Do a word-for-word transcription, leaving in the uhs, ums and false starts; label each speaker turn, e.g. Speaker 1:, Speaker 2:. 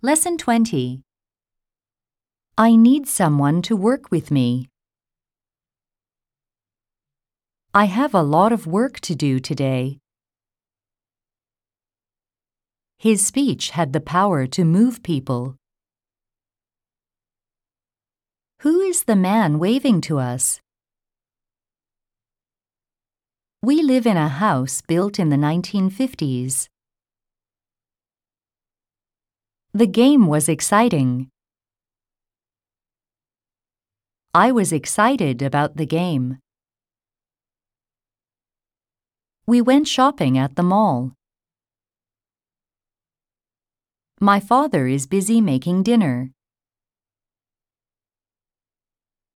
Speaker 1: Lesson twenty. I need someone to work with me. I have a lot of work to do today. His speech had the power to move people. Who is the man waving to us? We live in a house built in the nineteen fifties. The game was exciting. I was excited about the game. We went shopping at the mall. My father is busy making dinner.